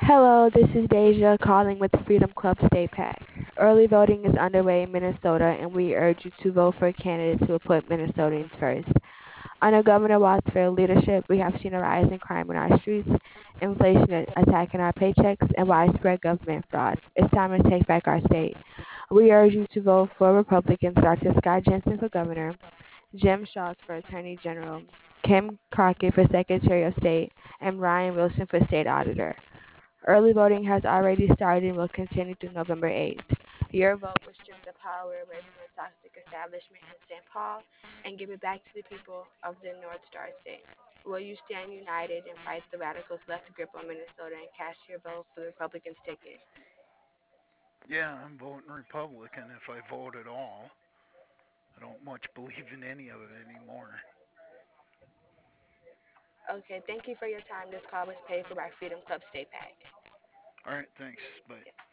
Hello, this is Deja calling with Freedom Club State PAC. Early voting is underway in Minnesota, and we urge you to vote for candidates who will put Minnesotans first. Under Governor Watsfield's leadership, we have seen a rise in crime in our streets, inflation attacking our paychecks, and widespread government fraud. It's time to take back our state. We urge you to vote for Republicans Dr. Scott Jensen for governor, Jim Schultz for attorney general, Kim Crockett for secretary of state, and Ryan Wilson for state auditor. Early voting has already started and will continue through November 8th. Your vote will strip the power away from the toxic establishment in St. Paul and give it back to the people of the North Star State. Will you stand united and fight the radicals' left grip on Minnesota and cast your vote for the Republicans' ticket? Yeah, I'm voting Republican if I vote at all. I don't much believe in any of it anymore. Okay, thank you for your time. This call was paid for by Freedom Club State PAC. All right, thanks. Bye.